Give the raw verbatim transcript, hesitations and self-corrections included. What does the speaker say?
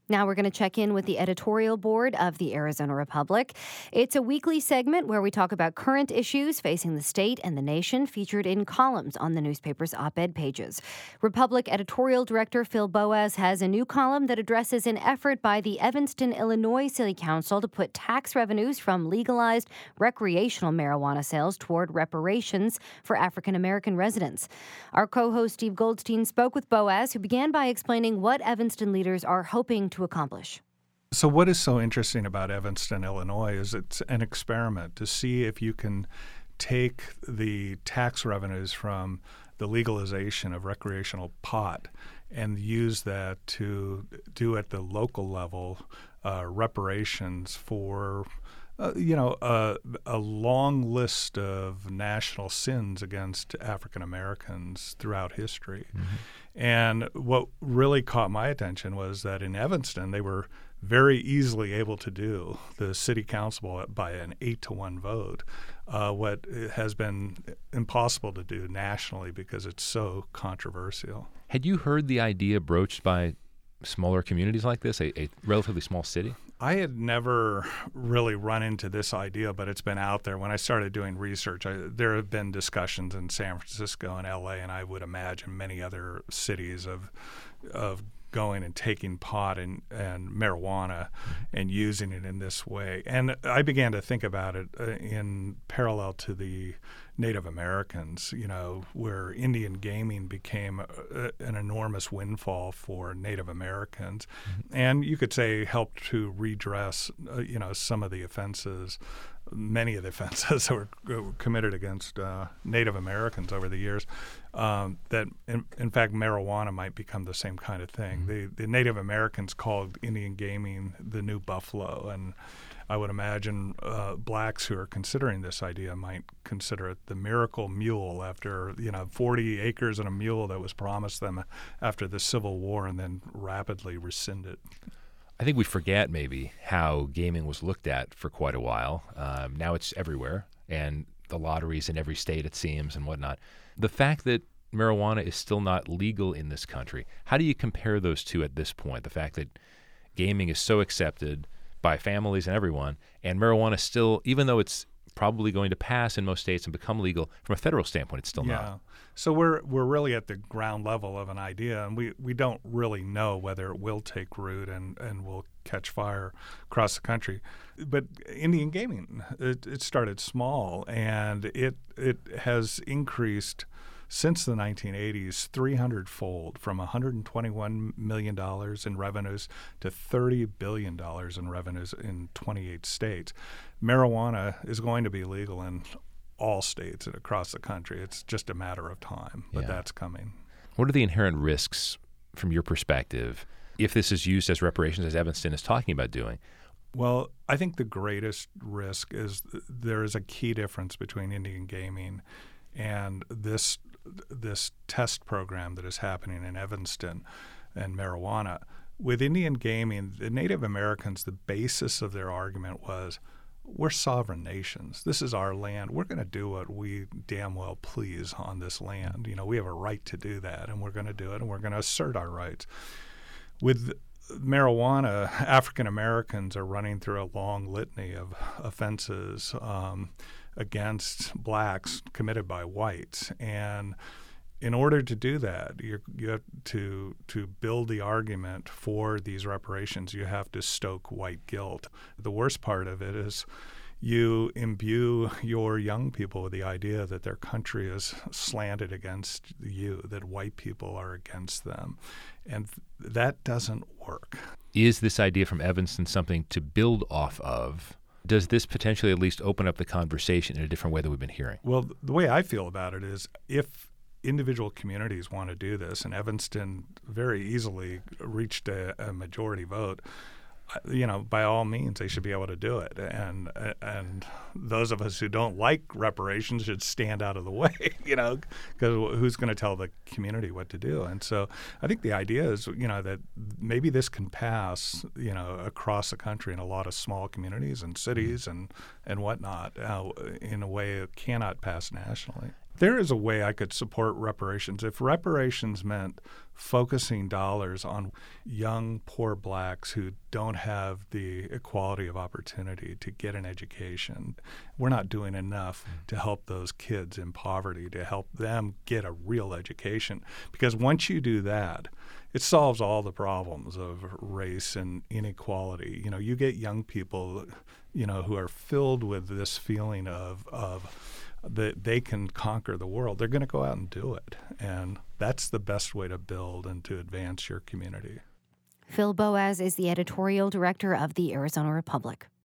Now we're going to check in with the editorial board of the Arizona Republic. It's a weekly segment where we talk about current issues facing the state and the nation, featured in columns on the newspaper's op-ed pages. Republic editorial director Phil Boas has a new column that addresses an effort by the Evanston, Illinois City Council to put tax revenues from legalized recreational marijuana sales toward reparations for African American residents. Our co-host Steve Goldstein spoke with Boas, who began by explaining what Evanston leaders are hoping to accomplish. So what is so interesting about Evanston, Illinois, is it's an experiment to see if you can take the tax revenues from the legalization of recreational pot and use that to do at the local level uh, reparations for Uh, you know, uh, a long list of national sins against African Americans throughout history. Mm-hmm. And what really caught my attention was that in Evanston, they were very easily able to do the city council by an eight to one vote, uh, what has been impossible to do nationally because it's so controversial. Had you heard the idea broached by smaller communities like this, a, a relatively small city? I had never really run into this idea, but it's been out there. When I started doing research, I, there have been discussions in San Francisco and L A, and I would imagine many other cities of of going and taking pot and, and marijuana and using it in this way. And I began to think about it uh, in parallel to the Native Americans, you know, where Indian gaming became a, an enormous windfall for Native Americans. Mm-hmm. And you could say helped to redress, uh, you know, some of the offenses, many of the offenses that were committed against uh, Native Americans over the years, um, that, in, in fact, marijuana might become the same kind of thing. Mm-hmm. The, the Native Americans called Indian gaming the new buffalo, and I would imagine uh, blacks who are considering this idea might consider it the miracle mule after, you know, forty acres and a mule that was promised them after the Civil War and then rapidly rescinded. I think we forget maybe how gaming was looked at for quite a while. Um, now it's everywhere, and the lotteries in every state, it seems, and whatnot. The fact that marijuana is still not legal in this country, how do you compare those two at this point? The fact that gaming is so accepted by families and everyone, and marijuana still, even though it's probably going to pass in most states and become legal, from a federal standpoint, it's still yeah. not. So we're we're really at the ground level of an idea, and we, we don't really know whether it will take root and, and will catch fire across the country. But Indian gaming, it, it started small, and it it has increased since the nineteen eighties three hundred fold, from one hundred twenty-one million dollars in revenues to thirty billion dollars in revenues in twenty-eight states. Marijuana is going to be legal in all states across the country. It's just a matter of time, but yeah. that's coming. What are the inherent risks from your perspective if this is used as reparations, as Evanston is talking about doing? Well, I think the greatest risk is th- there is a key difference between Indian gaming and this this test program that is happening in Evanston and marijuana. With Indian gaming, the Native Americans, the basis of their argument was, we're sovereign nations. This is our land. We're going to do what we damn well please on this land. You know, we have a right to do that, and we're going to do it, and we're going to assert our rights. With marijuana, African Americans are running through a long litany of offenses um, against blacks committed by whites, and in order to do that, you're, you have to to build the argument for these reparations. You have to stoke white guilt. The worst part of it is you imbue your young people with the idea that their country is slanted against you, that white people are against them, and th- that doesn't work. Is this idea from Evanston something to build off of? Does this potentially at least open up the conversation in a different way than we've been hearing? Well, the way I feel about it is if individual communities want to do this, and Evanston very easily reached a, a majority vote, you know, by all means, they should be able to do it. And and those of us who don't like reparations should stand out of the way, you know, because who's going to tell the community what to do? And so I think the idea is, you know, that maybe this can pass, you know, across the country in a lot of small communities and cities and, and whatnot uh, in a way it cannot pass nationally. There is a way I could support reparations. If reparations meant focusing dollars on young, poor blacks who don't have the equality of opportunity to get an education, we're not doing enough to help those kids in poverty, to help them get a real education. Because once you do that, it solves all the problems of race and inequality. You know, you get young people, you know, who are filled with this feeling of of that they can conquer the world. They're going to go out and do it. And that's the best way to build and to advance your community. Phil Boas is the editorial director of the Arizona Republic.